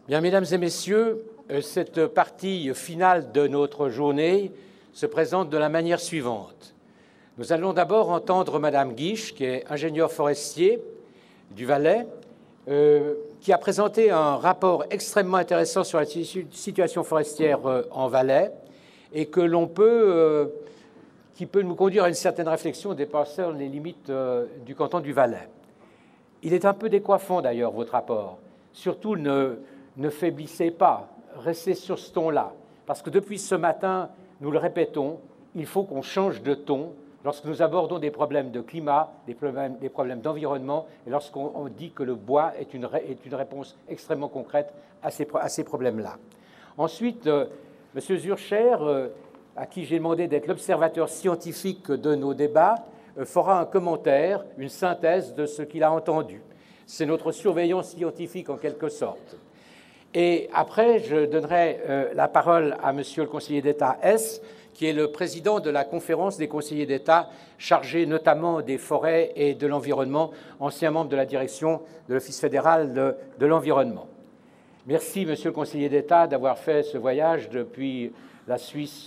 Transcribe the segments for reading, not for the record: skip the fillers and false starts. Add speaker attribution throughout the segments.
Speaker 1: Bien, mesdames et messieurs, cette partie finale de notre journée se présente de la manière suivante. Nous allons d'abord entendre Madame Guiche, qui est ingénieure forestier du Valais, qui a présenté un rapport extrêmement intéressant sur la situation forestière en Valais et que l'on peut, qui peut nous conduire à une certaine réflexion dépassant les limites du canton du Valais. Il est un peu décoiffant d'ailleurs, votre rapport. Surtout, ne faiblissez pas, restez sur ce ton-là, parce que depuis ce matin, nous le répétons, il faut qu'on change de ton lorsque nous abordons des problèmes de climat, des problèmes d'environnement, et lorsqu'on dit que le bois est une réponse extrêmement concrète à ces problèmes-là. Ensuite, M. Zurcher, à qui j'ai demandé d'être l'observateur scientifique de nos débats, fera un commentaire, une synthèse de ce qu'il a entendu. C'est notre surveillant scientifique en quelque sorte. Et après, je donnerai la parole à Monsieur le conseiller d'État S., qui est le président de la conférence des conseillers d'État chargé notamment des forêts et de l'environnement, ancien membre de la direction de l'Office fédéral de l'environnement. Merci, Monsieur le conseiller d'État, d'avoir fait ce voyage depuis la Suisse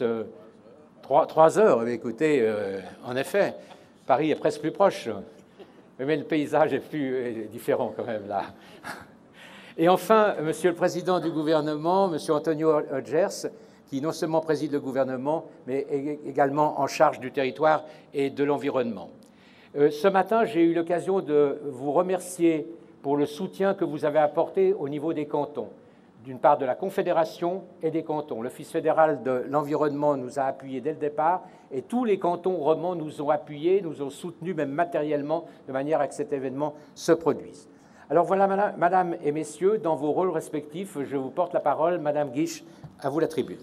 Speaker 1: 3 heures. Écoutez, en effet, Paris est presque plus proche, mais le paysage est plus différent quand même là. Et enfin, Monsieur le Président du gouvernement, Monsieur Antonio Hodgers, qui non seulement préside le gouvernement, mais est également en charge du territoire et de l'environnement. Ce matin, j'ai eu l'occasion de vous remercier pour le soutien que vous avez apporté au niveau des cantons, d'une part de la Confédération et des cantons. L'Office fédéral de l'environnement nous a appuyés dès le départ et tous les cantons romans nous ont appuyés, nous ont soutenus même matériellement de manière à que cet événement se produise. Alors voilà, Madame et Messieurs, dans vos rôles respectifs, je vous porte la parole. Madame Guiche, à vous la tribune.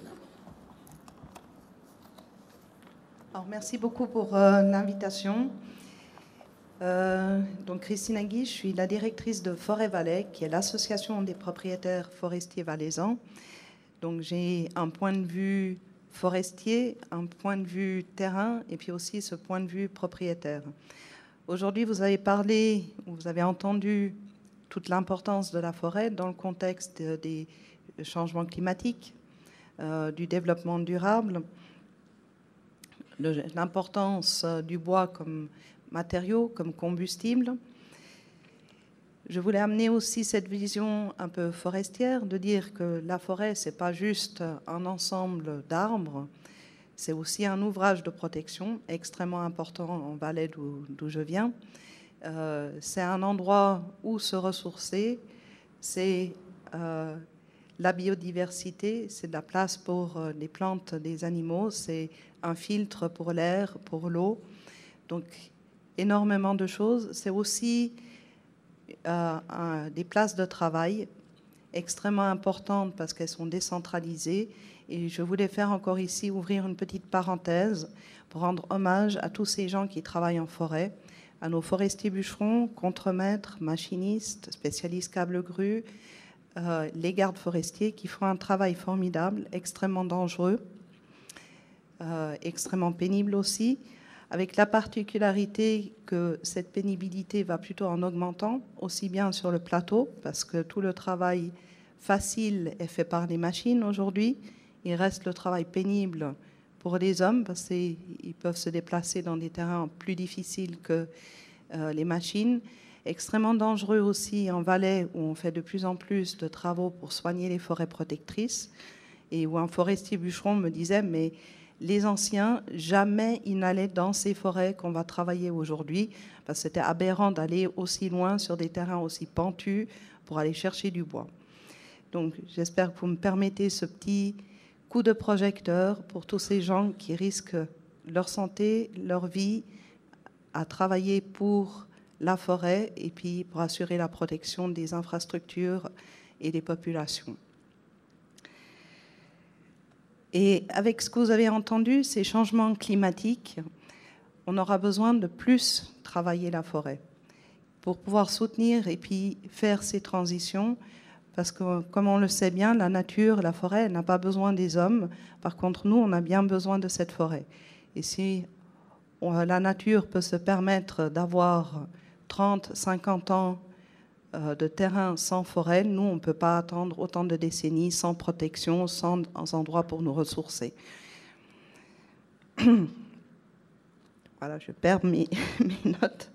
Speaker 2: Alors, merci beaucoup pour l'invitation. Donc, Christine Guiche, je suis la directrice de Forêt Valais, qui est l'association des propriétaires forestiers valaisans. Donc, j'ai un point de vue forestier, un point de vue terrain, et puis aussi ce point de vue propriétaire. Aujourd'hui, vous avez parlé, vous avez entendu toute l'importance de la forêt dans le contexte des changements climatiques, du développement durable, l'importance du bois comme matériau, comme combustible. Je voulais amener aussi cette vision un peu forestière, de dire que la forêt, ce n'est pas juste un ensemble d'arbres, c'est aussi un ouvrage de protection extrêmement important en Valais d'où je viens. C'est un endroit où se ressourcer, c'est la biodiversité, c'est de la place pour les plantes, les animaux, c'est un filtre pour l'air, pour l'eau. Donc, énormément de choses. C'est aussi des places de travail extrêmement importantes parce qu'elles sont décentralisées. Et je voulais faire encore ici, ouvrir une petite parenthèse pour rendre hommage à tous ces gens qui travaillent en forêt, à nos forestiers bûcherons, contremaîtres, machinistes, spécialistes câble-grue, les gardes forestiers qui font un travail formidable, extrêmement dangereux, extrêmement pénible aussi, avec la particularité que cette pénibilité va plutôt en augmentant, aussi bien sur le plateau, parce que tout le travail facile est fait par les machines aujourd'hui. Il reste le travail pénible pour les hommes, parce qu'ils peuvent se déplacer dans des terrains plus difficiles que les machines. Extrêmement dangereux aussi en Valais, où on fait de plus en plus de travaux pour soigner les forêts protectrices, et où un forestier bûcheron me disait, mais les anciens, jamais ils n'allaient dans ces forêts qu'on va travailler aujourd'hui, parce que c'était aberrant d'aller aussi loin sur des terrains aussi pentus pour aller chercher du bois. Donc j'espère que vous me permettez ce petit coup de projecteur pour tous ces gens qui risquent leur santé, leur vie, à travailler pour la forêt et puis pour assurer la protection des infrastructures et des populations. Et avec ce que vous avez entendu, ces changements climatiques, on aura besoin de plus travailler la forêt pour pouvoir soutenir et puis faire ces transitions. Parce que, comme on le sait bien, la nature, la forêt, n'a pas besoin des hommes. Par contre, nous, on a bien besoin de cette forêt. Et si la nature peut se permettre d'avoir 30, 50 ans de terrain sans forêt, nous, on ne peut pas attendre autant de décennies sans protection, sans endroits pour nous ressourcer. Voilà, je perds mes notes.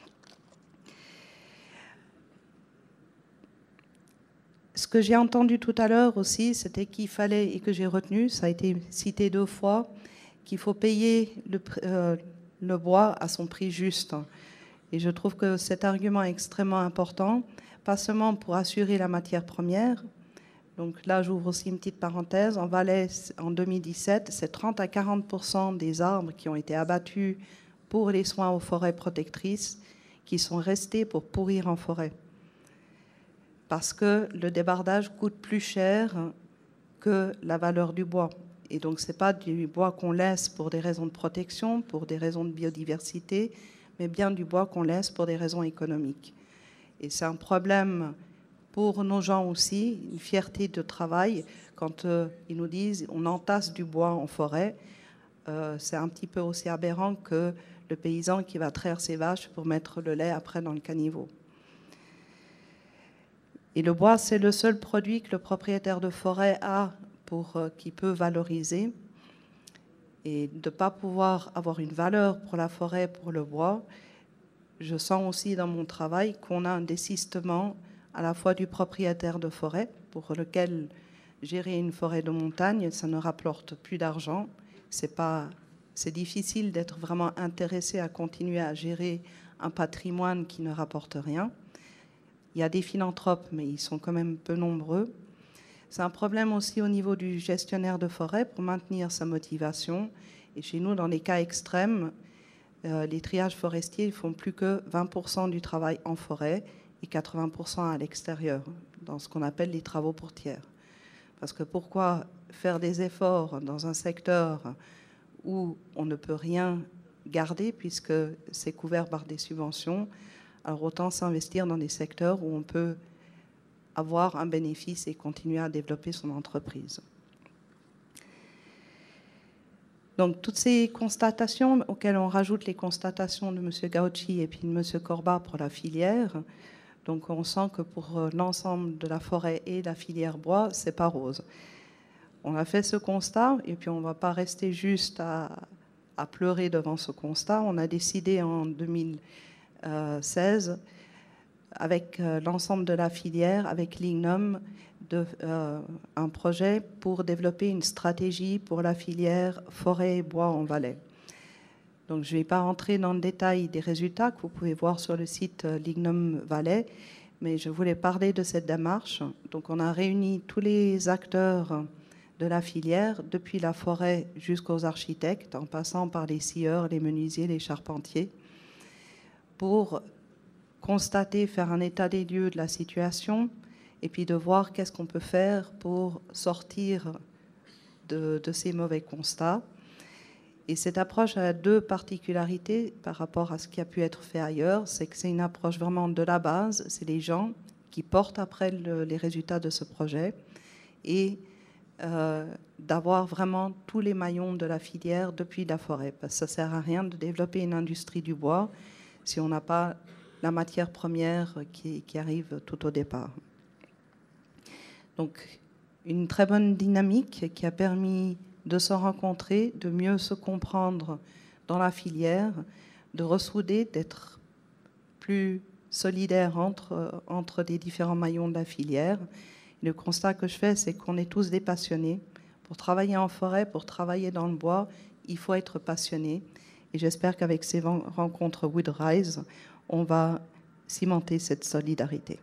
Speaker 2: Ce que j'ai entendu tout à l'heure aussi, c'était qu'il fallait, et que j'ai retenu, ça a été cité 2 fois, qu'il faut payer le bois à son prix juste. Et je trouve que cet argument est extrêmement important, pas seulement pour assurer la matière première. Donc là, j'ouvre aussi une petite parenthèse. En Valais, en 2017, c'est 30 à 40% des arbres qui ont été abattus pour les soins aux forêts protectrices qui sont restés pour pourrir en forêt. Parce que le débardage coûte plus cher que la valeur du bois. Et donc, ce n'est pas du bois qu'on laisse pour des raisons de protection, pour des raisons de biodiversité, mais bien du bois qu'on laisse pour des raisons économiques. Et c'est un problème pour nos gens aussi, une fierté de travail, quand ils nous disent on entasse du bois en forêt, c'est un petit peu aussi aberrant que le paysan qui va traire ses vaches pour mettre le lait après dans le caniveau. Et le bois, c'est le seul produit que le propriétaire de forêt a qu'il peut valoriser. Et de ne pas pouvoir avoir une valeur pour la forêt, pour le bois, je sens aussi dans mon travail qu'on a un désistement à la fois du propriétaire de forêt, pour lequel gérer une forêt de montagne, ça ne rapporte plus d'argent. C'est difficile d'être vraiment intéressé à continuer à gérer un patrimoine qui ne rapporte rien. Il y a des philanthropes, mais ils sont quand même peu nombreux. C'est un problème aussi au niveau du gestionnaire de forêt pour maintenir sa motivation. Et chez nous, dans les cas extrêmes, les triages forestiers ne font plus que 20% du travail en forêt et 80% à l'extérieur, dans ce qu'on appelle les travaux pour tiers. Parce que pourquoi faire des efforts dans un secteur où on ne peut rien garder puisque c'est couvert par des subventions? Alors autant s'investir dans des secteurs où on peut avoir un bénéfice et continuer à développer son entreprise. Donc toutes ces constatations auxquelles on rajoute les constatations de M. Gauci et puis de M. Corbat pour la filière, donc on sent que pour l'ensemble de la forêt et la filière bois, c'est pas rose. On a fait ce constat et puis on ne va pas rester juste à pleurer devant ce constat. On a décidé en 2016 avec l'ensemble de la filière, avec l'IGNOM, un projet pour développer une stratégie pour la filière forêt et bois en Valais. Donc je ne vais pas rentrer dans le détail des résultats que vous pouvez voir sur le site l'IGNOM Valais, mais je voulais parler de cette démarche. Donc on a réuni tous les acteurs de la filière, depuis la forêt jusqu'aux architectes, en passant par les scieurs, les menuisiers, les charpentiers, pour constater, faire un état des lieux de la situation et puis de voir qu'est-ce qu'on peut faire pour sortir de ces mauvais constats. Et cette approche a 2 particularités par rapport à ce qui a pu être fait ailleurs. C'est que c'est une approche vraiment de la base. C'est les gens qui portent après les résultats de ce projet et d'avoir vraiment tous les maillons de la filière depuis la forêt. Parce que ça ne sert à rien de développer une industrie du bois si on n'a pas la matière première qui arrive tout au départ. Donc, une très bonne dynamique qui a permis de se rencontrer, de mieux se comprendre dans la filière, de ressouder, d'être plus solidaire entre les différents maillons de la filière. Et le constat que je fais, c'est qu'on est tous des passionnés. Pour travailler en forêt, pour travailler dans le bois, il faut être passionné. Et j'espère qu'avec ces rencontres Woodrise, on va cimenter cette solidarité.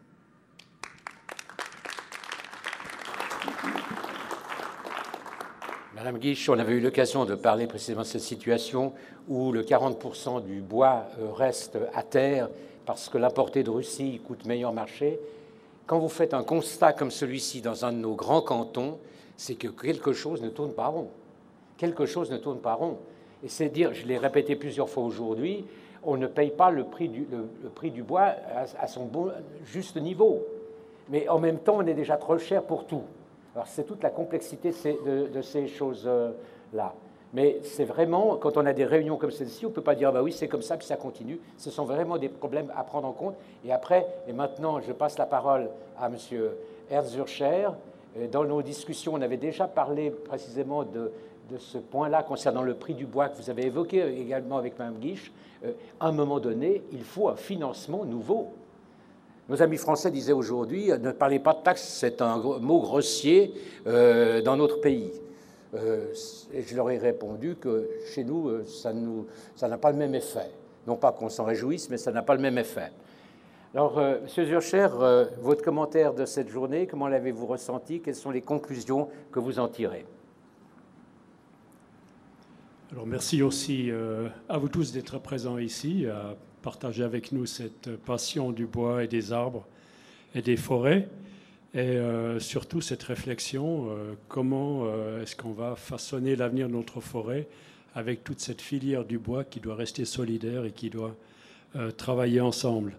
Speaker 1: Madame Guiche, on avait eu l'occasion de parler précisément de cette situation où le 40% du bois reste à terre parce que l'importé de Russie coûte meilleur marché. Quand vous faites un constat comme celui-ci dans un de nos grands cantons, c'est que quelque chose ne tourne pas rond. Quelque chose ne tourne pas rond. Et c'est dire, je l'ai répété plusieurs fois aujourd'hui, on ne paye pas le prix du bois à son juste niveau. Mais en même temps, on est déjà trop cher pour tout. Alors c'est toute la complexité de ces choses-là. Mais c'est vraiment, quand on a des réunions comme celle-ci, on ne peut pas dire, ah bah oui, c'est comme ça, puis ça continue. Ce sont vraiment des problèmes à prendre en compte. Et après, et maintenant, je passe la parole à M. Ernst Zürcher. Dans nos discussions, on avait déjà parlé précisément de ce point-là concernant le prix du bois que vous avez évoqué également avec Mme Guiche. À un moment donné, il faut un financement nouveau. Nos amis français disaient aujourd'hui, ne parlez pas de taxes, c'est un mot grossier dans notre pays. Et je leur ai répondu que chez nous, ça n'a pas le même effet. Non pas qu'on s'en réjouisse, mais ça n'a pas le même effet. Alors, M. Zürcher, votre commentaire de cette journée, comment l'avez-vous ressenti? Quelles sont les conclusions que vous en tirez?
Speaker 3: Alors, merci aussi à vous tous d'être présents ici, à partager avec nous cette passion du bois et des arbres et des forêts. Et surtout cette réflexion, comment est-ce qu'on va façonner l'avenir de notre forêt avec toute cette filière du bois qui doit rester solidaire et qui doit travailler ensemble.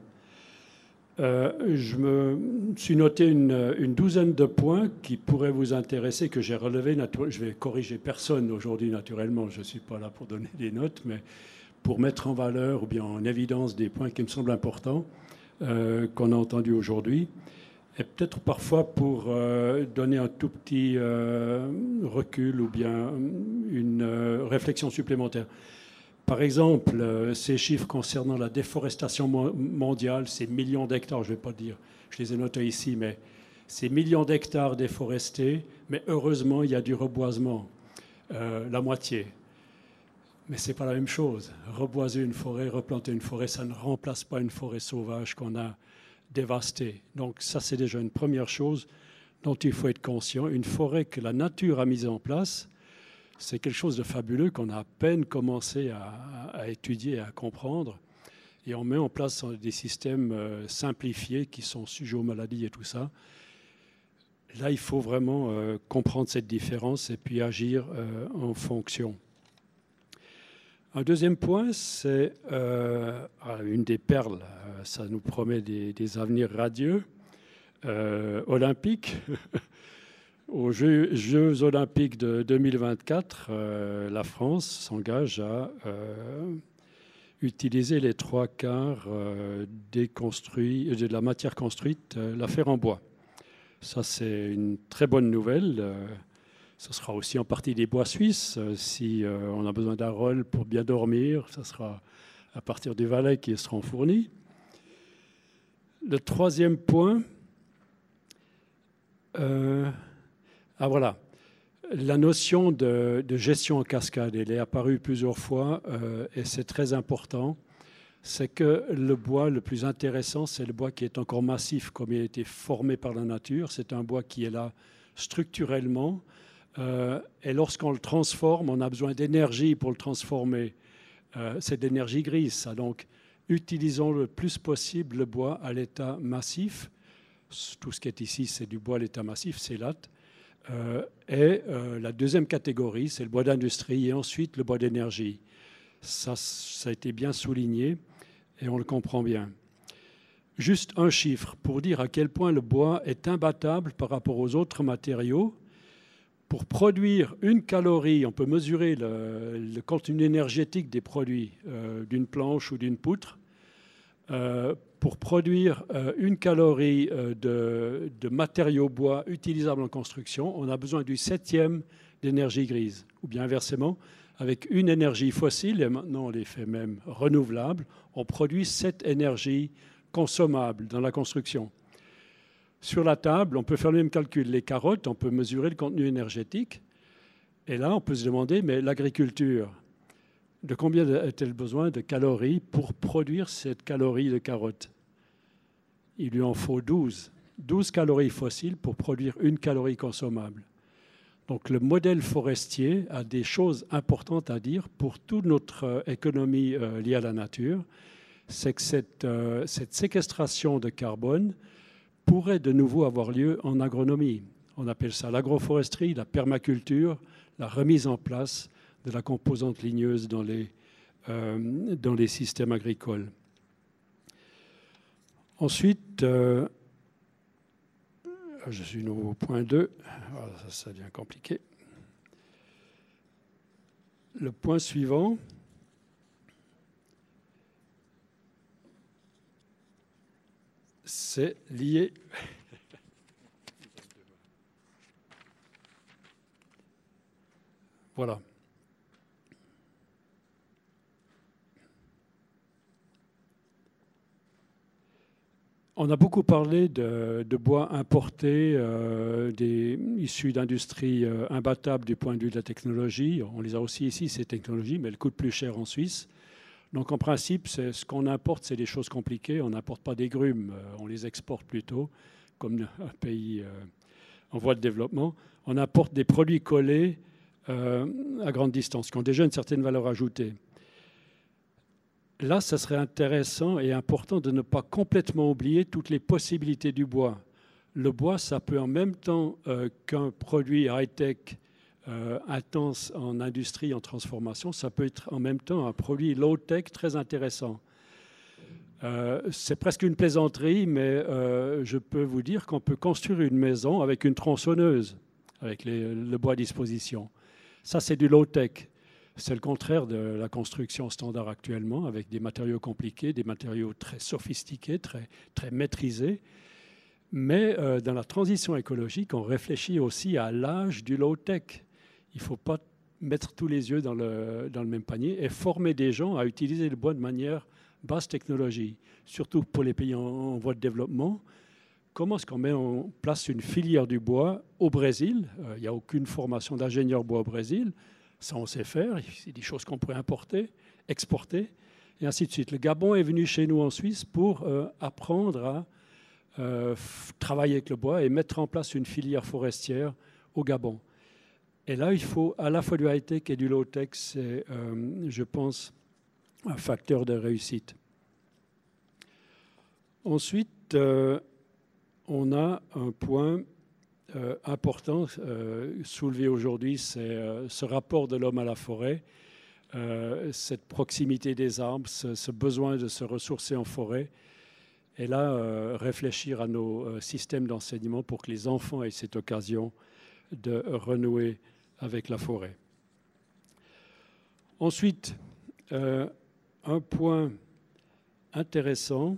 Speaker 3: Je me suis noté une douzaine de points qui pourraient vous intéresser, que j'ai relevés. Je vais corriger personne aujourd'hui, naturellement. Je ne suis pas là pour donner des notes, mais pour mettre en valeur ou bien en évidence des points qui me semblent importants qu'on a entendus aujourd'hui. Et peut-être parfois pour donner un tout petit recul ou bien une réflexion supplémentaire. Par exemple, ces chiffres concernant la déforestation mondiale, ces millions d'hectares, je ne vais pas dire, je les ai notés ici, mais ces millions d'hectares déforestés, mais heureusement, il y a du reboisement, la moitié. Mais ce n'est pas la même chose. Reboiser une forêt, replanter une forêt, ça ne remplace pas une forêt sauvage qu'on a dévastée. Donc ça, c'est déjà une première chose dont il faut être conscient. Une forêt que la nature a mise en place, c'est quelque chose de fabuleux qu'on a à peine commencé à étudier et à comprendre. Et on met en place des systèmes simplifiés qui sont sujets aux maladies et tout ça. Là, il faut vraiment comprendre cette différence et puis agir en fonction. Un deuxième point, c'est une des perles, ça nous promet des avenirs radieux, olympiques. Aux Jeux olympiques de 2024, la France s'engage à utiliser les 3/4 de la matière construite, la faire en bois. Ça, c'est une très bonne nouvelle. Ce sera aussi en partie des bois suisses. Si on a besoin d'un rôle pour bien dormir, ça sera à partir du Valais qui seront fournis. Le troisième point, voilà, la notion de gestion en cascade, elle est apparue plusieurs fois et c'est très important. C'est que le bois le plus intéressant, c'est le bois qui est encore massif, comme il a été formé par la nature. C'est un bois qui est là structurellement. Et lorsqu'on le transforme, on a besoin d'énergie pour le transformer. C'est de l'énergie grise, ça. Donc, utilisons le plus possible le bois à l'état massif. Tout ce qui est ici, c'est du bois à l'état massif, c'est latte. La deuxième catégorie, c'est le bois d'industrie et ensuite le bois d'énergie. Ça a été bien souligné et on le comprend bien. Juste un chiffre pour dire à quel point le bois est imbattable par rapport aux autres matériaux. Pour produire une calorie, on peut mesurer le contenu énergétique des produits d'une planche ou d'une poutre. Pour produire une calorie de matériaux bois utilisables en construction, on a besoin du 7e d'énergie grise. Ou bien inversement, avec une énergie fossile, et maintenant on les fait même renouvelables, on produit 7 énergies consommables dans la construction. Sur la table, on peut faire le même calcul. Les carottes, on peut mesurer le contenu énergétique. Et là, on peut se demander, mais l'agriculture, de combien a-t-elle besoin de calories pour produire cette calorie de carotte? Il lui en faut 12. 12 calories fossiles pour produire une calorie consommable. Donc le modèle forestier a des choses importantes à dire pour toute notre économie liée à la nature. C'est que cette séquestration de carbone pourrait de nouveau avoir lieu en agronomie. On appelle ça l'agroforesterie, la permaculture, la remise en place de la composante ligneuse dans les systèmes agricoles. Ensuite, je suis nouveau au point 2. Ça devient compliqué. Le point suivant, c'est lié. Voilà. On a beaucoup parlé de bois importés, issus d'industries imbattables du point de vue de la technologie. On les a aussi ici, ces technologies, mais elles coûtent plus cher en Suisse. Donc en principe, ce qu'on importe, c'est des choses compliquées. On n'importe pas des grumes, on les exporte plutôt, comme un pays en voie de développement. On importe des produits collés à grande distance, qui ont déjà une certaine valeur ajoutée. Là, ça serait intéressant et important de ne pas complètement oublier toutes les possibilités du bois. Le bois, ça peut en même temps qu'un produit high-tech intense en industrie, en transformation, ça peut être en même temps un produit low-tech très intéressant. C'est presque une plaisanterie, mais je peux vous dire qu'on peut construire une maison avec une tronçonneuse, avec le bois à disposition. Ça, c'est du low-tech. C'est le contraire de la construction standard actuellement, avec des matériaux compliqués, des matériaux très sophistiqués, très maîtrisés. Mais dans la transition écologique, on réfléchit aussi à l'âge du low-tech. Il ne faut pas mettre tous les yeux dans le même panier et former des gens à utiliser le bois de manière basse technologie, surtout pour les pays en voie de développement. Comment est-ce qu'on met en place une filière du bois au Brésil? Il n'y a aucune formation d'ingénieur bois au Brésil. Ça, on sait faire. C'est des choses qu'on pourrait importer, exporter, et ainsi de suite. Le Gabon est venu chez nous en Suisse pour apprendre à travailler avec le bois et mettre en place une filière forestière au Gabon. Et là, il faut à la fois du high-tech et du low-tech. C'est, je pense, un facteur de réussite. Ensuite, on a un point important soulevé aujourd'hui, c'est ce rapport de l'homme à la forêt, cette proximité des arbres, ce besoin de se ressourcer en forêt. Et là, réfléchir à nos systèmes d'enseignement pour que les enfants aient cette occasion de renouer avec la forêt. Ensuite, un point intéressant,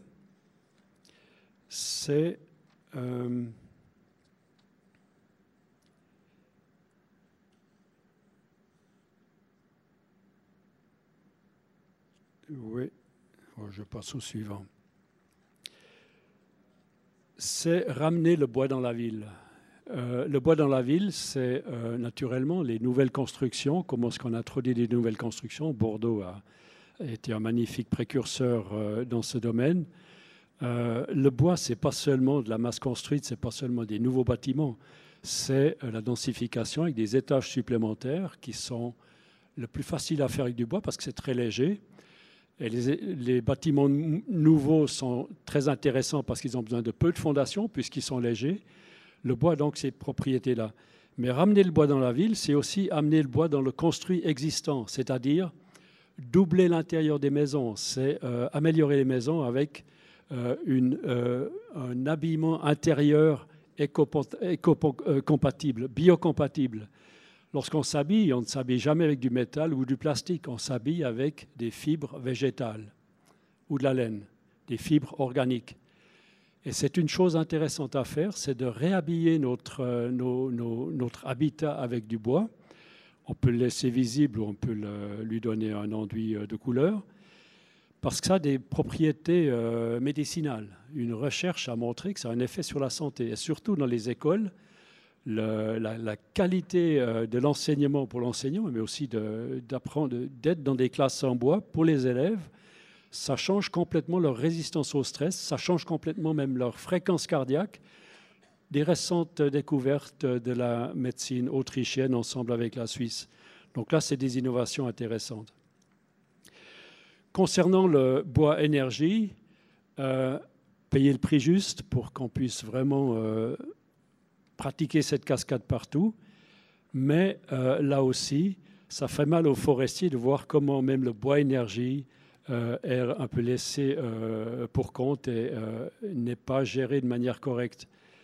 Speaker 3: c'est oui, je passe au suivant. C'est ramener le bois dans la ville. Le bois dans la ville, c'est naturellement les nouvelles constructions. Comment est-ce qu'on introduit des nouvelles constructions? Bordeaux a été un magnifique précurseur dans ce domaine. Le bois, ce n'est pas seulement de la masse construite, ce n'est pas seulement des nouveaux bâtiments, c'est la densification avec des étages supplémentaires qui sont le plus facile à faire avec du bois parce que c'est très léger. Et les bâtiments nouveaux sont très intéressants parce qu'ils ont besoin de peu de fondations puisqu'ils sont légers. Le bois a donc ces propriétés-là. Mais ramener le bois dans la ville, c'est aussi amener le bois dans le construit existant, c'est-à-dire doubler l'intérieur des maisons, c'est améliorer les maisons avec un habillement intérieur éco-compatible, biocompatible. Lorsqu'on s'habille, on ne s'habille jamais avec du métal ou du plastique, on s'habille avec des fibres végétales ou de la laine, des fibres organiques. Et c'est une chose intéressante à faire, c'est de réhabiller notre habitat avec du bois. On peut le laisser visible ou on peut lui donner un enduit de couleur, parce que ça a des propriétés médicinales. Une recherche a montré que ça a un effet sur la santé, et surtout dans les écoles. La qualité de l'enseignement pour l'enseignant, mais aussi d'être dans des classes en bois pour les élèves, ça change complètement leur résistance au stress, ça change complètement même leur fréquence cardiaque. Des récentes découvertes de la médecine autrichienne ensemble avec la Suisse. Donc là, c'est des innovations intéressantes. Concernant le bois énergie, payer le prix juste pour qu'on puisse vraiment pratiquer cette cascade partout. Mais là aussi, ça fait mal aux forestiers de voir comment même le bois énergie est un peu laissé pour compte et n'est pas géré de manière correcte.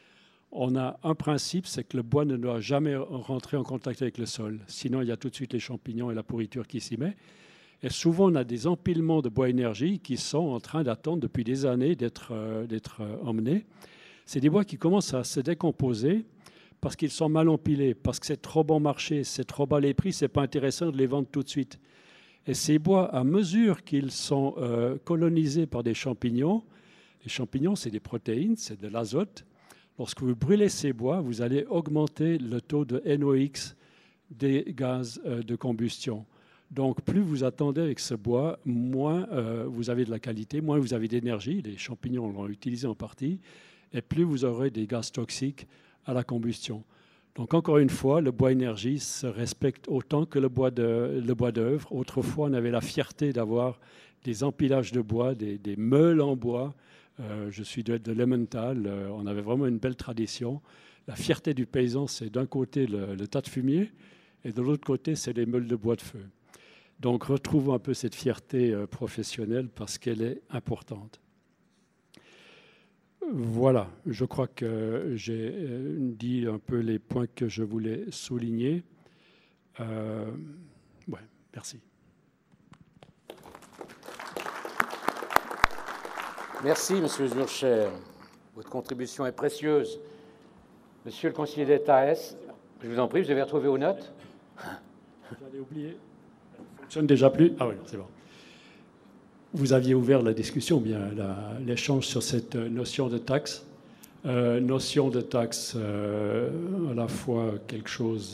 Speaker 3: on a un principe, c'est que le bois ne doit jamais rentrer en contact avec le sol. Sinon, il y a tout de suite les champignons et la pourriture qui s'y met. Et souvent, on a des empilements de bois énergie qui sont en train d'attendre depuis des années d'être emmenés. C'est des bois qui commencent à se décomposer parce qu'ils sont mal empilés, parce que c'est trop bon marché, c'est trop bas les prix, c'est pas intéressant de les vendre tout de suite. Et ces bois, à mesure qu'ils sont colonisés par des champignons, les champignons, c'est des protéines, c'est de l'azote. Lorsque vous brûlez ces bois, vous allez augmenter le taux de NOx des gaz de combustion. Donc, plus vous attendez avec ce bois, moins vous avez de la qualité, moins vous avez d'énergie. Les champignons l'ont utilisé en partie. Et plus vous aurez des gaz toxiques à la combustion. Donc, encore une fois, le bois énergie se respecte autant que le bois d'œuvre. Autrefois, on avait la fierté d'avoir des empilages de bois, des meules en bois. Je suis de l'Emmental, on avait vraiment une belle tradition. La fierté du paysan, c'est d'un côté le tas de fumier et de l'autre côté, c'est les meules de bois de feu. Donc, retrouvons un peu cette fierté professionnelle parce qu'elle est importante. Voilà, je crois que j'ai dit un peu les points que je voulais souligner. Ouais, merci.
Speaker 1: Merci, Monsieur Zurcher. Votre contribution est précieuse. Monsieur le conseiller d'État S, je vous en prie, vous avez retrouvé vos notes?
Speaker 3: J'avais oublié. Ça ne fonctionne déjà plus. Ah oui, c'est bon. Vous aviez ouvert la discussion, bien l'échange sur cette notion de taxe. Notion de taxe à la fois quelque chose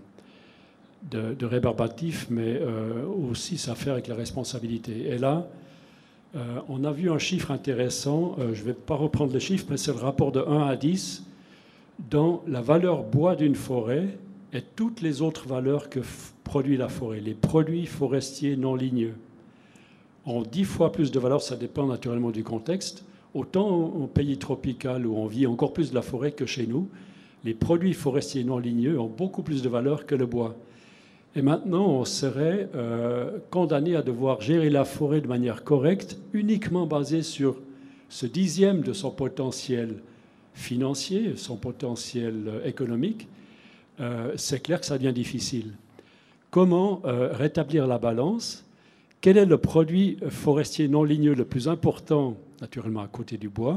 Speaker 3: de rébarbatif, mais aussi ça fait avec la responsabilité. Et là, on a vu un chiffre intéressant, je ne vais pas reprendre le chiffre, mais c'est le rapport de 1 à 10 dans la valeur bois d'une forêt et toutes les autres valeurs que produit la forêt, les produits forestiers non ligneux. En 10 fois plus de valeur, ça dépend naturellement du contexte. Autant en pays tropical où on vit encore plus de la forêt que chez nous, les produits forestiers non ligneux ont beaucoup plus de valeur que le bois. Et maintenant, on serait condamné à devoir gérer la forêt de manière correcte, uniquement basée sur ce dixième de son potentiel financier, son potentiel économique. C'est clair que ça devient difficile. Comment rétablir la balance? Quel est le produit forestier non ligneux le plus important, naturellement à côté du bois?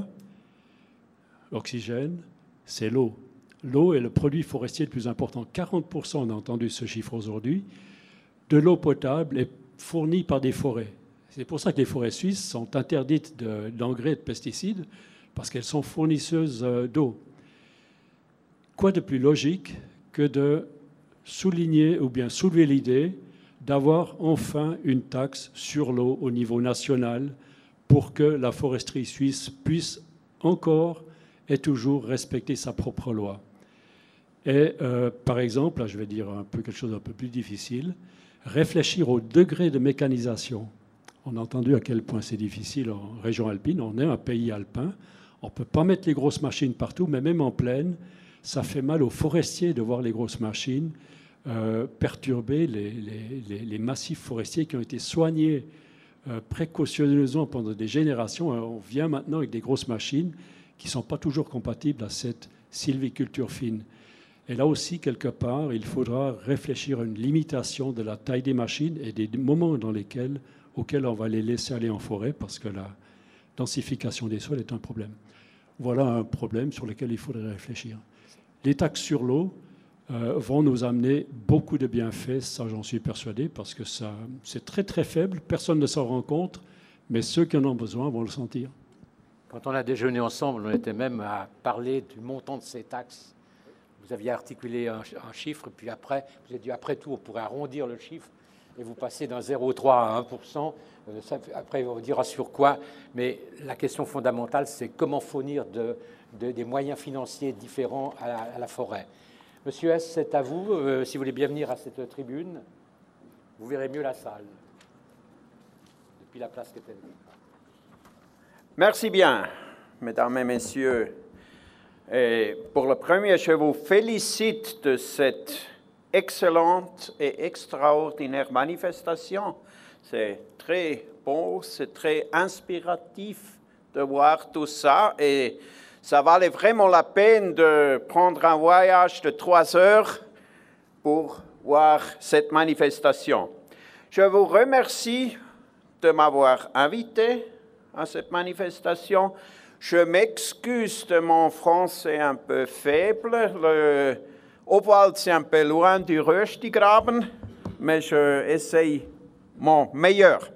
Speaker 3: L'oxygène, c'est l'eau. L'eau est le produit forestier le plus important. 40%, on a entendu ce chiffre aujourd'hui, de l'eau potable est fournie par des forêts. C'est pour ça que les forêts suisses sont interdites d'engrais et de pesticides, parce qu'elles sont fournisseuses d'eau. Quoi de plus logique que de souligner ou bien soulever l'idée d'avoir enfin une taxe sur l'eau au niveau national pour que la foresterie suisse puisse encore et toujours respecter sa propre loi. Et par exemple, là je vais dire un peu quelque chose d'un peu plus difficile, réfléchir au degré de mécanisation. On a entendu à quel point c'est difficile en région alpine. On est un pays alpin. On ne peut pas mettre les grosses machines partout, mais même en plaine, ça fait mal aux forestiers de voir les grosses machines perturber les massifs forestiers qui ont été soignés précautionneusement pendant des générations. On vient maintenant avec des grosses machines qui ne sont pas toujours compatibles à cette sylviculture fine. Et là aussi, quelque part, il faudra réfléchir à une limitation de la taille des machines et des moments auxquels on va les laisser aller en forêt, parce que la densification des sols est un problème. Voilà un problème sur lequel il faudrait réfléchir. Les taxes sur l'eau vont nous amener beaucoup de bienfaits, ça j'en suis persuadé, parce que c'est très très faible, personne ne s'en rend compte, mais ceux qui en ont besoin vont le sentir.
Speaker 1: Quand on a déjeuné ensemble, on était même à parler du montant de ces taxes. Vous aviez articulé un chiffre, puis après, vous avez dit après tout, on pourrait arrondir le chiffre, et vous passez d'un 0,3 à 1%. Après, on dira sur quoi, mais la question fondamentale, c'est comment fournir des moyens financiers différents à la forêt. Monsieur S, c'est à vous. Si vous voulez bien venir à cette tribune, vous verrez mieux la salle depuis la place qui était là.
Speaker 4: Merci bien, mesdames et messieurs. Et pour le premier, je vous félicite de cette excellente et extraordinaire manifestation. C'est très beau, c'est très inspiratif de voir tout ça et Ça valait vraiment la peine de prendre un voyage de 3 heures pour voir cette manifestation. Je vous remercie de m'avoir invité à cette manifestation. Je m'excuse de mon français un peu faible. Le Obwald, c'est un peu loin du Röstigraben, mais je essaye mon meilleur.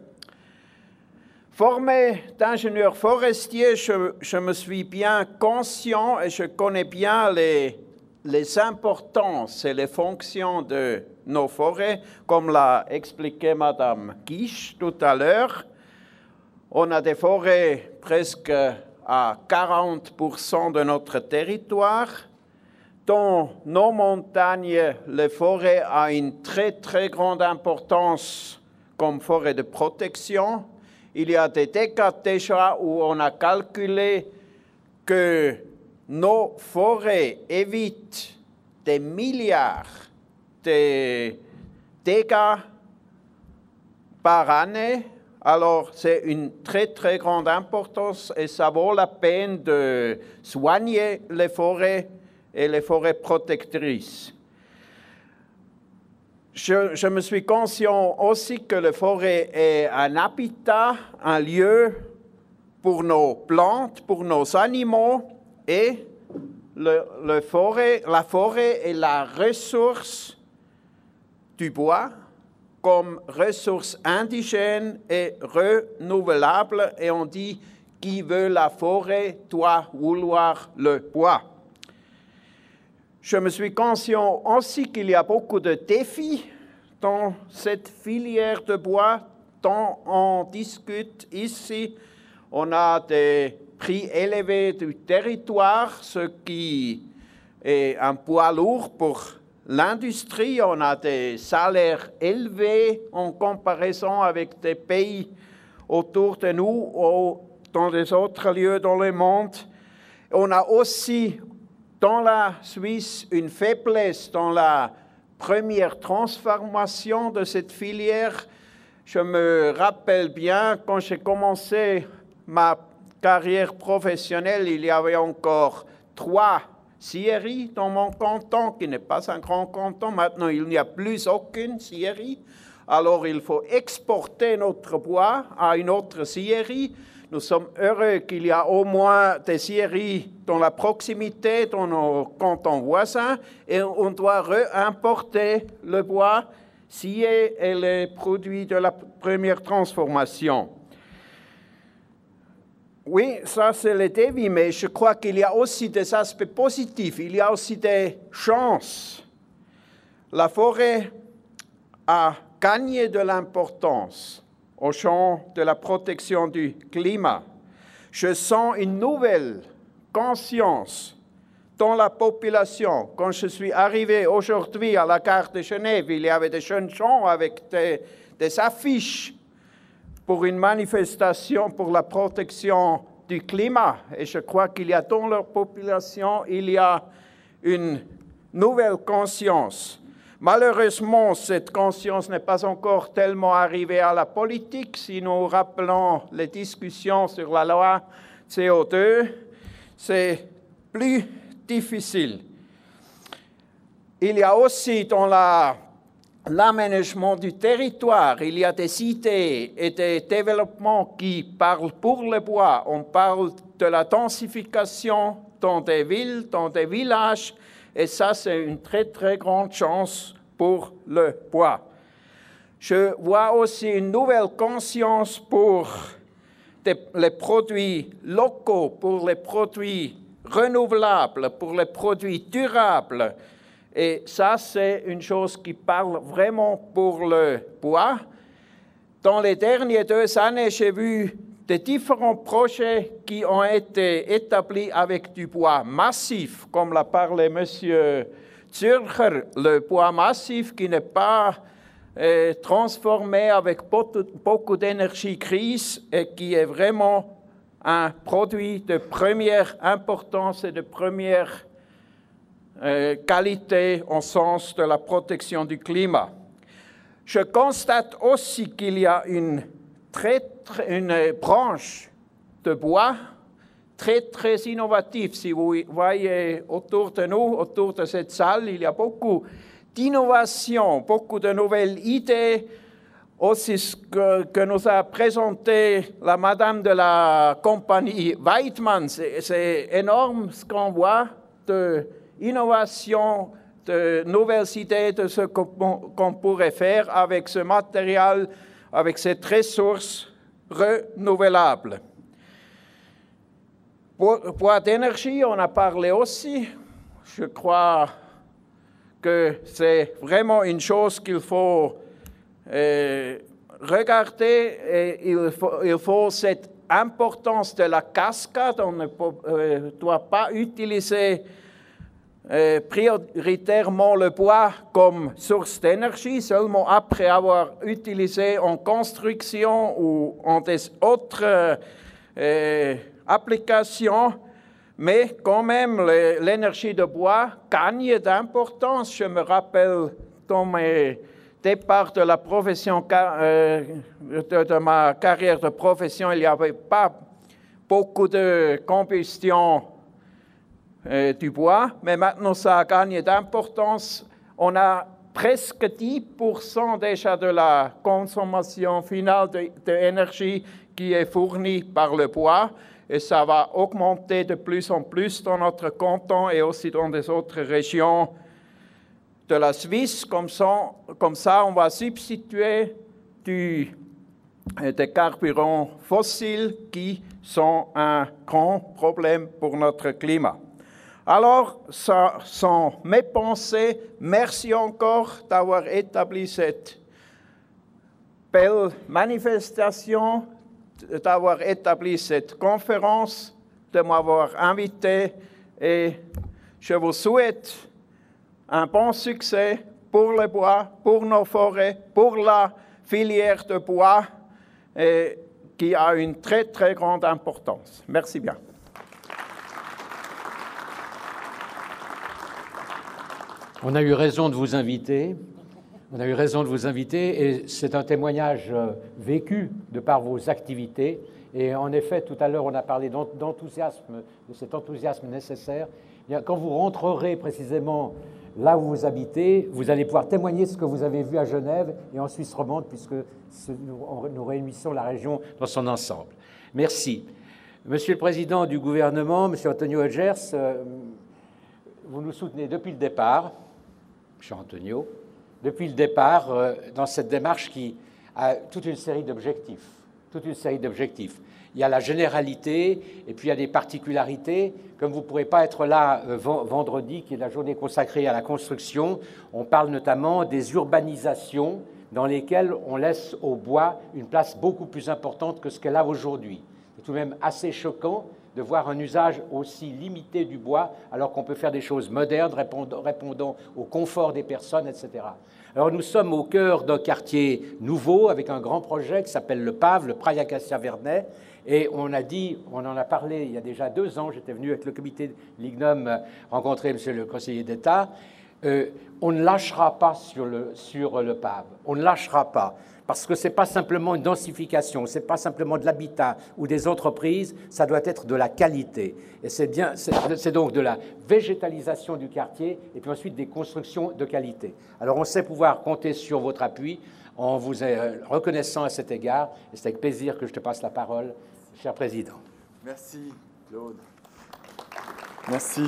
Speaker 4: Formé d'ingénieur forestier, je me suis bien conscient et je connais bien les importances et les fonctions de nos forêts, comme l'a expliqué Madame Guiche tout à l'heure. On a des forêts presque à 40% de notre territoire. Dans nos montagnes, les forêts ont une très, très grande importance comme forêt de protection. Il y a des décades déjà où on a calculé que nos forêts évitent des milliards de dégâts par année. Alors, c'est une très, très grande importance et ça vaut la peine de soigner les forêts et les forêts protectrices. Je me suis conscient aussi que la forêt est un habitat, un lieu pour nos plantes, pour nos animaux, et la forêt est la ressource du bois comme ressource indigène et renouvelable. Et on dit, qui veut la forêt doit vouloir le bois. Je me suis conscient aussi qu'il y a beaucoup de défis dans cette filière de bois dont on discute ici. On a des prix élevés du territoire, ce qui est un poids lourd pour l'industrie. On a des salaires élevés en comparaison avec des pays autour de nous ou dans les autres lieux dans le monde. On a aussi dans la Suisse une faiblesse dans la première transformation de cette filière. Je me rappelle bien, quand j'ai commencé ma carrière professionnelle, il y avait encore 3 scieries dans mon canton, qui n'est pas un grand canton. Maintenant, il n'y a plus aucune scierie. Alors, il faut exporter notre bois à une autre scierie. Nous sommes heureux qu'il y a au moins des scieries dans la proximité, dans nos cantons voisins, et on doit réimporter le bois scié et les produits de la première transformation. Oui, ça c'est le défi, mais je crois qu'il y a aussi des aspects positifs, il y a aussi des chances. La forêt a gagné de l'importance au champ de la protection du climat. Je sens une nouvelle conscience dans la population. Quand je suis arrivé aujourd'hui à la gare de Genève, il y avait des jeunes gens avec des affiches pour une manifestation pour la protection du climat. Et je crois qu'il y a dans leur population, il y a une nouvelle conscience. Malheureusement, cette conscience n'est pas encore tellement arrivée à la politique. Si nous rappelons les discussions sur la loi CO2, c'est plus difficile. Il y a aussi dans l'aménagement du territoire, il y a des idées et des développements qui parlent pour le bois. On parle de la densification dans des villes, dans des villages, et ça, c'est une très, très grande chance pour le bois. Je vois aussi une nouvelle conscience pour les produits locaux, pour les produits renouvelables, pour les produits durables. Et ça, c'est une chose qui parle vraiment pour le bois. Dans les dernières 2 années, j'ai vu des différents projets qui ont été établis avec du bois massif, comme l'a parlé M. Zürcher, le bois massif qui n'est pas transformé avec beaucoup d'énergie grise et qui est vraiment un produit de première importance et de première qualité en sens de la protection du climat. Je constate aussi qu'il y a une branche de bois très, très innovatif. Si vous voyez autour de nous, autour de cette salle, il y a beaucoup d'innovations, beaucoup de nouvelles idées. Aussi ce que nous a présenté la madame de la compagnie Weidmann, c'est énorme ce qu'on voit d'innovation, de nouvelles idées de ce qu'on pourrait faire avec ce matériel, avec cette ressource renouvelable. Bois d'énergie, on a parlé aussi. Je crois que c'est vraiment une chose qu'il faut regarder, et il faut cette importance de la cascade. On ne doit pas utiliser prioritairement le bois comme source d'énergie, seulement après avoir utilisé en construction ou en des autres applications. Mais quand même, l'énergie de bois gagne d'importance. Je me rappelle dans mes départ de la profession, de ma carrière de profession, il n'y avait pas beaucoup de combustion du bois, mais maintenant ça a gagné d'importance. On a presque 10% déjà de la consommation finale d'énergie qui est fournie par le bois, et ça va augmenter de plus en plus dans notre canton et aussi dans des autres régions de la Suisse. Comme ça, on va substituer des carburants fossiles qui sont un grand problème pour notre climat. Alors, ça sont mes pensées. Merci encore d'avoir établi cette belle manifestation, d'avoir établi cette conférence, de m'avoir invité, et je vous souhaite un bon succès pour le bois, pour nos forêts, pour la filière de bois, qui a une très, très grande importance. Merci bien.
Speaker 1: On a eu raison de vous inviter. On a eu raison de vous inviter, et c'est un témoignage vécu de par vos activités. Et en effet, tout à l'heure, on a parlé d'enthousiasme, de cet enthousiasme nécessaire. Quand vous rentrerez précisément là où vous habitez, vous allez pouvoir témoigner ce que vous avez vu à Genève et en Suisse romande, puisque nous réunissons la région dans son ensemble. Merci. Monsieur le Président du gouvernement, Monsieur Antonio Egers, vous nous soutenez depuis le départ, Monsieur Antonio, depuis le départ, dans cette démarche qui a toute une série d'objectifs. Il y a la généralité et puis il y a des particularités. Comme vous ne pourrez pas être là vendredi, qui est la journée consacrée à la construction, on parle notamment des urbanisations dans lesquelles on laisse au bois une place beaucoup plus importante que ce qu'elle a aujourd'hui. C'est tout de même assez choquant de voir un usage aussi limité du bois, alors qu'on peut faire des choses modernes, répondant au confort des personnes, etc. Alors nous sommes au cœur d'un quartier nouveau, avec un grand projet qui s'appelle le PAV, le Praille Acacia Vernet, et on en a parlé il y a déjà 2 ans, j'étais venu avec le comité Lignum rencontrer monsieur le conseiller d'État. On ne lâchera pas sur le PAV, on ne lâchera pas. Parce que ce n'est pas simplement une densification, ce n'est pas simplement de l'habitat ou des entreprises, ça doit être de la qualité. Et c'est donc de la végétalisation du quartier et puis ensuite des constructions de qualité. Alors on sait pouvoir compter sur votre appui, on vous est reconnaissant à cet égard, et c'est avec plaisir que je te passe la parole, cher Président.
Speaker 5: Merci, Claude. Merci.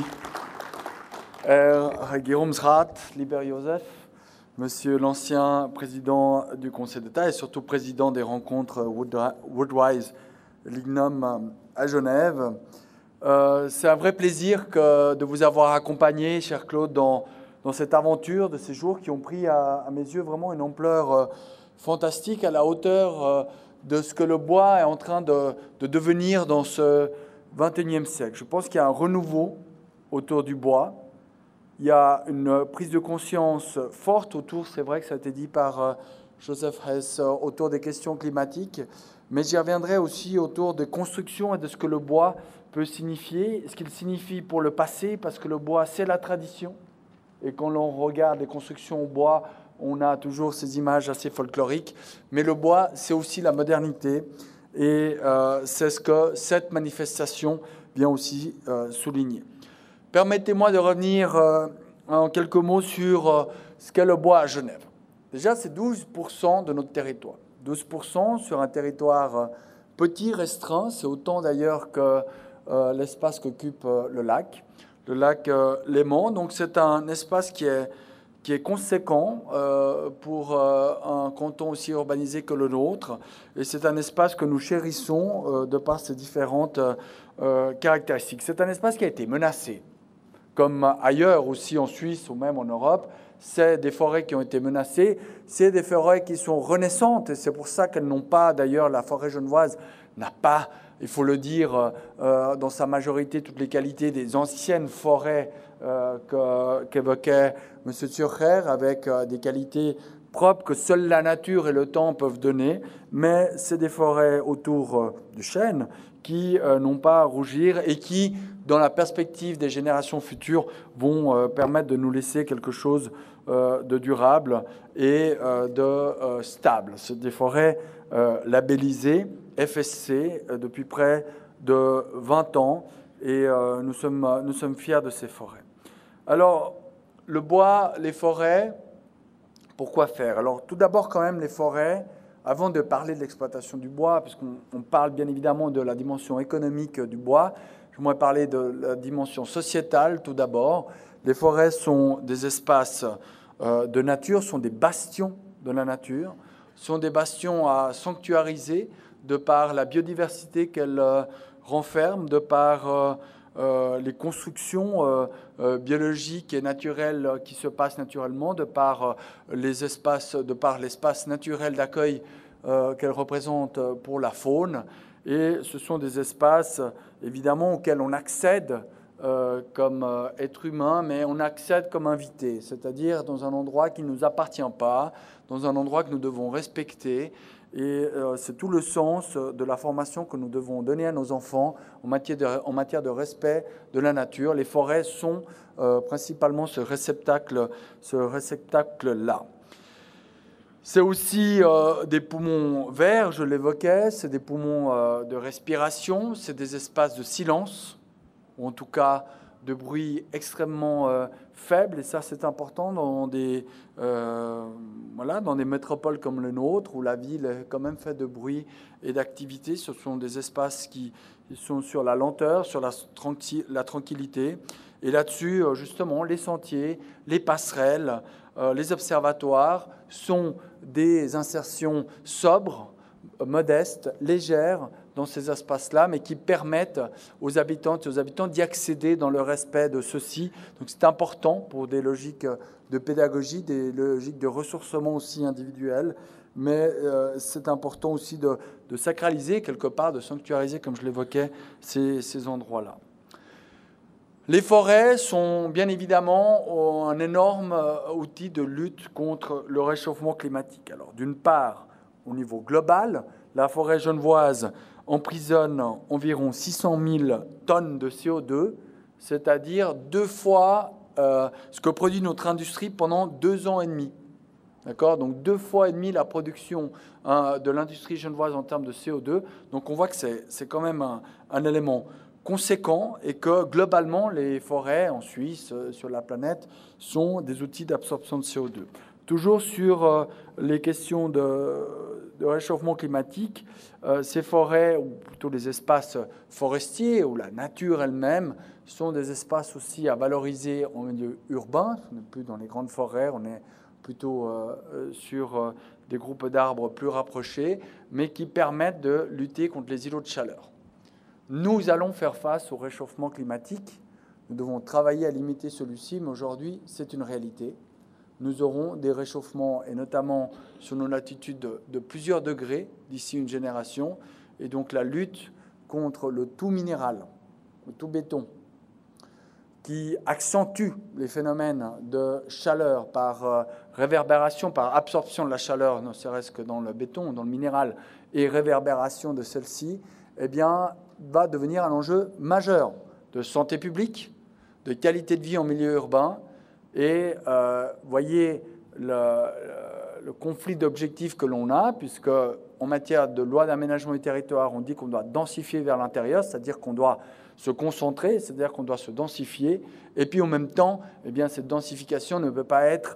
Speaker 5: Regierungsrat, lieber Joseph, Monsieur l'ancien président du Conseil d'État et surtout président des rencontres Woodwise Lignum à Genève. C'est un vrai plaisir de vous avoir accompagné, cher Claude, dans cette aventure de ces jours qui ont pris à mes yeux vraiment une ampleur fantastique, à la hauteur de ce que le bois est en train de devenir dans ce XXIe siècle. Je pense qu'il y a un renouveau autour du bois. Il y a une prise de conscience forte autour, c'est vrai que ça a été dit par Joseph Hess, autour des questions climatiques, mais j'y reviendrai aussi autour des constructions et de ce que le bois peut signifier, ce qu'il signifie pour le passé, parce que le bois, c'est la tradition. Et quand l'on regarde les constructions au bois, on a toujours ces images assez folkloriques, mais le bois, c'est aussi la modernité. Et c'est ce que cette manifestation bien aussi souligner. Permettez-moi de revenir en quelques mots sur ce qu'est le bois à Genève. Déjà, c'est 12% de notre territoire. 12% sur un territoire petit, restreint. C'est autant d'ailleurs que l'espace qu'occupe le lac Léman. Donc c'est un espace qui est conséquent pour un canton aussi urbanisé que le nôtre. Et c'est un espace que nous chérissons de par ses différentes caractéristiques. C'est un espace qui a été menacé, comme ailleurs aussi en Suisse ou même en Europe. C'est des forêts qui ont été menacées, c'est des forêts qui sont renaissantes, et c'est pour ça qu'elles n'ont pas, d'ailleurs, la forêt genevoise n'a pas, il faut le dire, dans sa majorité, toutes les qualités des anciennes forêts qu'évoquait M. Zürcher, avec des qualités propres que seule la nature et le temps peuvent donner, mais c'est des forêts autour du chêne qui n'ont pas à rougir et qui, dans la perspective des générations futures, vont permettre de nous laisser quelque chose de durable et de stable. C'est des forêts labellisées FSC depuis près de 20 ans et nous sommes fiers de ces forêts. Alors, le bois, les forêts, pourquoi faire? Alors, tout d'abord, quand même, les forêts, avant de parler de l'exploitation du bois, puisqu'on parle bien évidemment de la dimension économique du bois, j'aimerais parler de la dimension sociétale tout d'abord. Les forêts sont des espaces de nature, sont des bastions de la nature, sont des bastions à sanctuariser de par la biodiversité qu'elles renferment, de par les constructions biologiques et naturelles qui se passent naturellement, de par les espaces, de par l'espace naturel d'accueil qu'elles représentent pour la faune. Et ce sont des espaces, évidemment, auxquels on accède comme être humain, mais on accède comme invité, c'est-à-dire dans un endroit qui ne nous appartient pas, dans un endroit que nous devons respecter. Et c'est tout le sens de la formation que nous devons donner à nos enfants en matière de respect de la nature. Les forêts sont principalement ce réceptacle-là. C'est aussi des poumons verts, je l'évoquais, c'est des poumons de respiration, c'est des espaces de silence, ou en tout cas de bruit extrêmement faible, et ça c'est important dans des métropoles comme le nôtre, où la ville est quand même faite de bruit et d'activité. Ce sont des espaces qui sont sur la lenteur, sur la tranquillité, et là-dessus, justement, les sentiers, les passerelles, les observatoires sont des insertions sobres, modestes, légères dans ces espaces-là, mais qui permettent aux habitantes et aux habitants d'y accéder dans le respect de ceux-ci. Donc c'est important pour des logiques de pédagogie, des logiques de ressourcement aussi individuelles, mais c'est important aussi de sacraliser quelque part, de sanctuariser, comme je l'évoquais, ces endroits-là. Les forêts sont bien évidemment un énorme outil de lutte contre le réchauffement climatique. Alors, d'une part, au niveau global, la forêt genevoise emprisonne environ 600 000 tonnes de CO2, c'est-à-dire 2 fois ce que produit notre industrie pendant 2 ans et demi. D'accord ? Donc 2 fois et demi la production de l'industrie genevoise en termes de CO2. Donc on voit que c'est quand même un élément conséquent et que globalement les forêts en Suisse, sur la planète, sont des outils d'absorption de CO2. Toujours sur les questions de réchauffement climatique, ces forêts, ou plutôt les espaces forestiers ou la nature elle-même, sont des espaces aussi à valoriser en milieu urbain. On n'est plus dans les grandes forêts, on est plutôt sur des groupes d'arbres plus rapprochés, mais qui permettent de lutter contre les îlots de chaleur. Nous allons faire face au réchauffement climatique. Nous devons travailler à limiter celui-ci, mais aujourd'hui, c'est une réalité. Nous aurons des réchauffements, et notamment sur nos latitudes, de plusieurs degrés d'ici une génération. Et donc la lutte contre le tout minéral, le tout béton, qui accentue les phénomènes de chaleur par réverbération, par absorption de la chaleur, ne serait-ce que dans le béton, dans le minéral, et réverbération de celle-ci, eh bien, va devenir un enjeu majeur de santé publique, de qualité de vie en milieu urbain. Et voyez le conflit d'objectifs que l'on a, puisque en matière de loi d'aménagement du territoire, on dit qu'on doit densifier vers l'intérieur, c'est-à-dire qu'on doit se concentrer, c'est-à-dire qu'on doit se densifier. Et puis en même temps, eh bien, cette densification ne peut pas être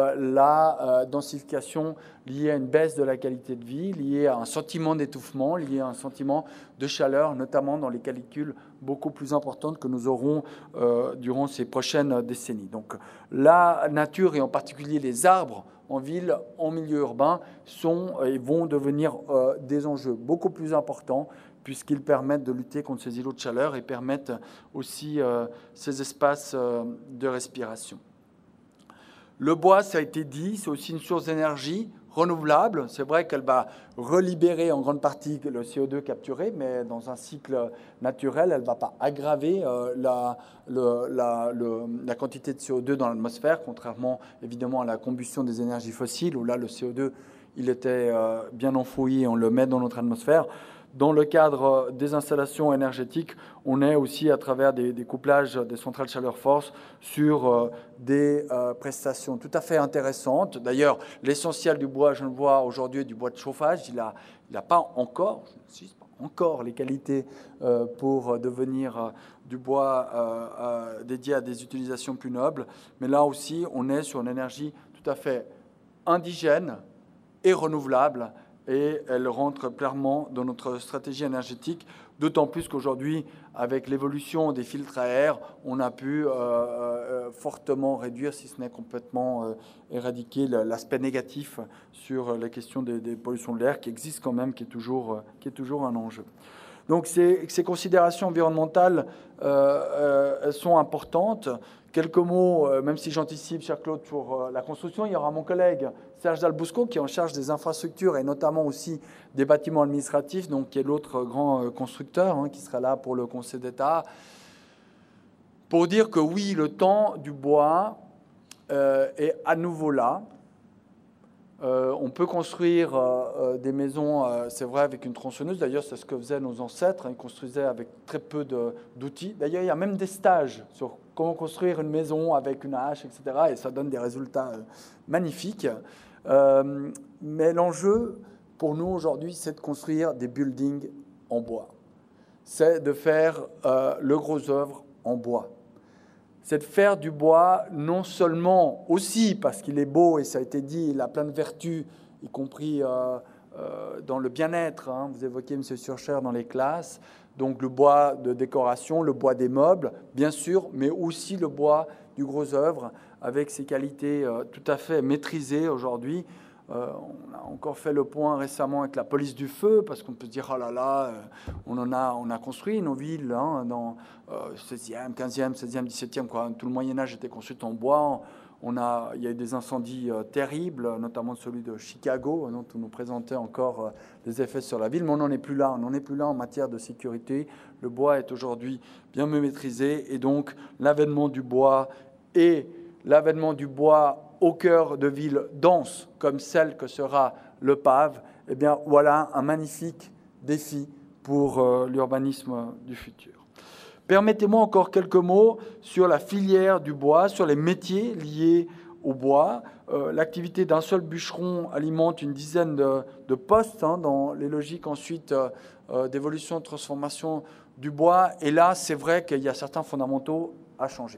Speaker 5: la densification liée à une baisse de la qualité de vie, liée à un sentiment d'étouffement, liée à un sentiment de chaleur, notamment dans les canicules beaucoup plus importantes que nous aurons durant ces prochaines décennies. Donc la nature, et en particulier les arbres en ville, en milieu urbain, sont et vont devenir des enjeux beaucoup plus importants, puisqu'ils permettent de lutter contre ces îlots de chaleur et permettent aussi ces espaces de respiration. Le bois, ça a été dit, c'est aussi une source d'énergie renouvelable. C'est vrai qu'elle va relibérer en grande partie le CO2 capturé, mais dans un cycle naturel, elle ne va pas aggraver la quantité de CO2 dans l'atmosphère, contrairement évidemment à la combustion des énergies fossiles, où là, le CO2, il était bien enfoui et on le met dans notre atmosphère. Dans le cadre des installations énergétiques, on est aussi à travers des couplages des centrales chaleur force sur des prestations tout à fait intéressantes. D'ailleurs, l'essentiel du bois genevois aujourd'hui est du bois de chauffage. Il n'a pas encore, les qualités pour devenir du bois dédié à des utilisations plus nobles. Mais là aussi, on est sur une énergie tout à fait indigène et renouvelable. Et elle rentre clairement dans notre stratégie énergétique, d'autant plus qu'aujourd'hui, avec l'évolution des filtres à air, on a pu fortement réduire, si ce n'est complètement éradiquer l'aspect négatif sur la question des pollutions de l'air, qui existe quand même, qui est toujours un enjeu. Donc ces considérations environnementales elles sont importantes. Quelques mots, même si j'anticipe, cher Claude, sur la construction. Il y aura mon collègue Serge Dalbousco qui est en charge des infrastructures et notamment aussi des bâtiments administratifs, donc qui est l'autre grand constructeur qui sera là pour le Conseil d'État, pour dire que oui, le temps du bois est à nouveau là. On peut construire des maisons, c'est vrai, avec une tronçonneuse. D'ailleurs, c'est ce que faisaient nos ancêtres. Ils construisaient avec très peu d'outils. D'ailleurs, il y a même des stages sur comment construire une maison avec une hache, etc. Et ça donne des résultats magnifiques. Mais l'enjeu, pour nous, aujourd'hui, c'est de construire des buildings en bois. C'est de faire le gros œuvre en bois. C'est de faire du bois non seulement aussi parce qu'il est beau et ça a été dit, il a plein de vertus, y compris dans le bien-être. Vous évoquez M. Surcher dans les classes. Donc le bois de décoration, le bois des meubles, bien sûr, mais aussi le bois du gros œuvre avec ses qualités tout à fait maîtrisées aujourd'hui. On a encore fait le point récemment avec la police du feu, parce qu'on peut se dire, oh là là, on a construit nos villes dans 16e, 15e, 16e, 17e, quoi. Tout le Moyen-Âge était construit en bois. Il y a eu des incendies terribles, notamment celui de Chicago, dont on nous présentait encore les effets sur la ville, mais on n'en est plus là. On n'en est plus là en matière de sécurité. Le bois est aujourd'hui bien mieux maîtrisé, et donc l'avènement du bois et l'avènement du bois au cœur de villes denses comme celle que sera Le Pave, eh bien voilà un magnifique défi pour l'urbanisme du futur. Permettez-moi encore quelques mots sur la filière du bois, sur les métiers liés au bois. L'activité d'un seul bûcheron alimente une dizaine de postes dans les logiques ensuite d'évolution, de transformation du bois. Et là, c'est vrai qu'il y a certains fondamentaux à changer.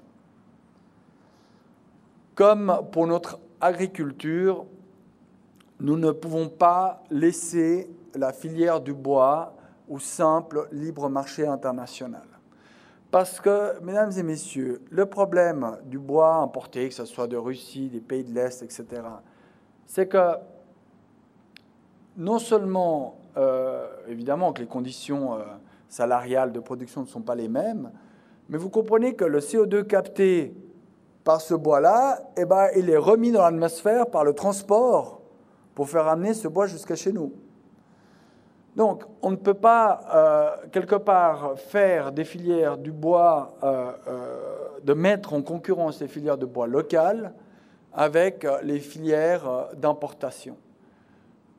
Speaker 5: Comme pour notre agriculture, nous ne pouvons pas laisser la filière du bois au simple libre marché international. Parce que, mesdames et messieurs, le problème du bois importé, que ce soit de Russie, des pays de l'Est, etc., c'est que non seulement, évidemment, que les conditions salariales de production ne sont pas les mêmes, mais vous comprenez que le CO2 capté par ce bois-là, eh ben, il est remis dans l'atmosphère par le transport pour faire amener ce bois jusqu'à chez nous. Donc, on ne peut pas, quelque part, faire des filières du bois, de mettre en concurrence les filières de bois locales avec les filières d'importation.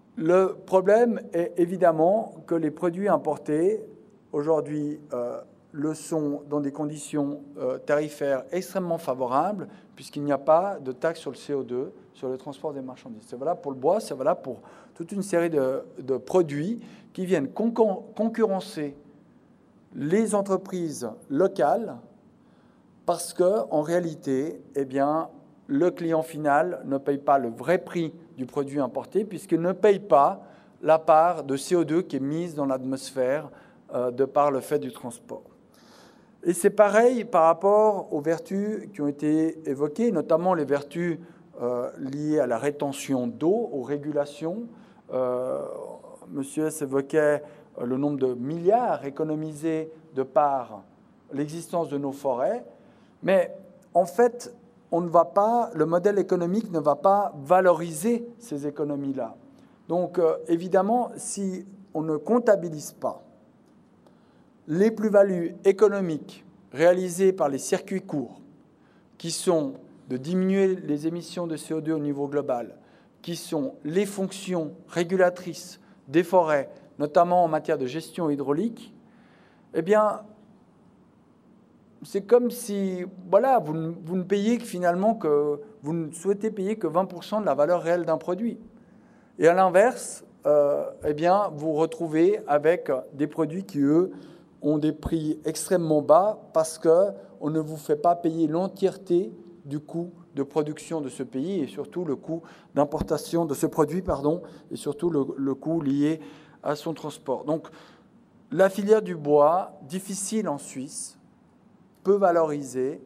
Speaker 5: Le problème est évidemment que les produits importés, aujourd'hui, le sont dans des conditions tarifaires extrêmement favorables, puisqu'il n'y a pas de taxe sur le CO2, sur le transport des marchandises. C'est valable pour le bois, c'est valable pour toute une série de produits qui viennent concurrencer les entreprises locales, parce qu'en réalité, eh bien, le client final ne paye pas le vrai prix du produit importé, puisqu'il ne paye pas la part de CO2 qui est mise dans l'atmosphère de par le fait du transport. Et c'est pareil par rapport aux vertus qui ont été évoquées, notamment les vertus liées à la rétention d'eau, aux régulations. Monsieur S. évoquait le nombre de milliards économisés de par l'existence de nos forêts, mais en fait, le modèle économique ne va pas valoriser ces économies-là. Donc, évidemment, si on ne comptabilise pas les plus-values économiques réalisées par les circuits courts, qui sont de diminuer les émissions de CO2 au niveau global, qui sont les fonctions régulatrices des forêts, notamment en matière de gestion hydraulique, eh bien, c'est comme si, voilà, vous ne payez que finalement que vous ne souhaitez payer que 20% de la valeur réelle d'un produit. Et à l'inverse, eh bien, vous retrouvez avec des produits qui, eux, ont des prix extrêmement bas parce qu'on ne vous fait pas payer l'entièreté du coût de production de ce pays et surtout le coût d'importation de ce produit, et surtout le coût lié à son transport. Donc, la filière du bois, difficile en Suisse, peu valorisée,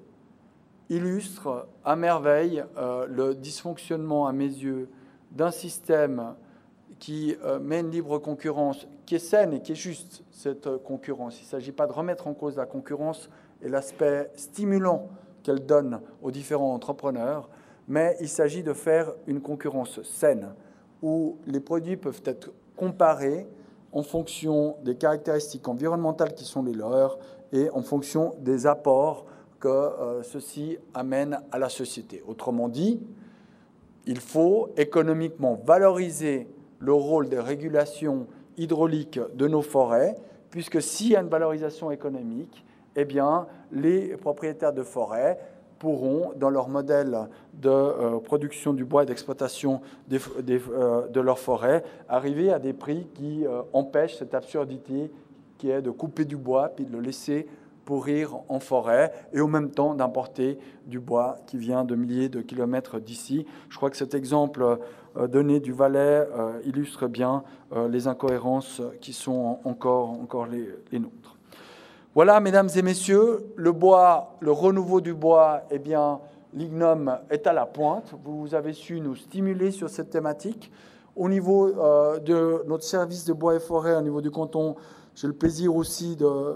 Speaker 5: illustre à merveille le dysfonctionnement, à mes yeux, d'un système qui met une libre concurrence, qui est saine et qui est juste, cette concurrence. Il ne s'agit pas de remettre en cause la concurrence et l'aspect stimulant qu'elle donne aux différents entrepreneurs, mais il s'agit de faire une concurrence saine, où les produits peuvent être comparés en fonction des caractéristiques environnementales qui sont les leurs et en fonction des apports que ceux-ci amènent à la société. Autrement dit, il faut économiquement valoriser le rôle des régulations hydrauliques de nos forêts, puisque s'il y a une valorisation économique, eh bien, les propriétaires de forêts pourront, dans leur modèle de production du bois et d'exploitation de leurs forêts, arriver à des prix qui empêchent cette absurdité qui est de couper du bois puis de le laisser pourrir en forêt et en même temps d'importer du bois qui vient de milliers de kilomètres d'ici. Je crois que cet exemple donné du Valais illustre bien les incohérences qui sont encore les nôtres. Voilà, mesdames et messieurs, le bois, le renouveau du bois, eh bien, l'IGNOM est à la pointe. Vous avez su nous stimuler sur cette thématique. Au niveau de notre service de bois et forêt, au niveau du canton, j'ai le plaisir aussi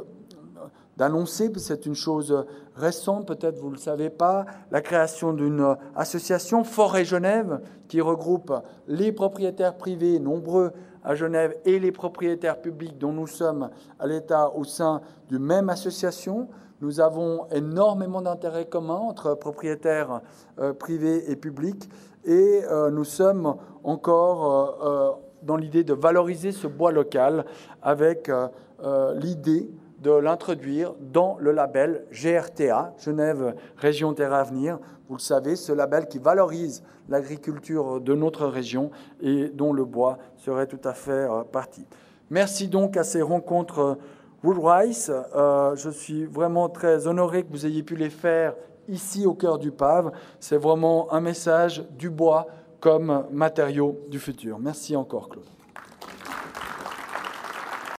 Speaker 5: d'annoncer, parce que c'est une chose récente, peut-être vous ne le savez pas, la création d'une association Forêt Genève qui regroupe les propriétaires privés, nombreux à Genève, et les propriétaires publics dont nous sommes à l'État au sein d'une même association. Nous avons énormément d'intérêts communs entre propriétaires privés et publics et nous sommes encore dans l'idée de valoriser ce bois local avec l'idée de l'introduire dans le label GRTA, Genève Région Terre à Venir. Vous le savez, ce label qui valorise l'agriculture de notre région et dont le bois serait tout à fait partie. Merci donc à ces rencontres Woodwise. Je suis vraiment très honoré que vous ayez pu les faire ici au cœur du Pave. C'est vraiment un message du bois comme matériau du futur. Merci encore, Claude.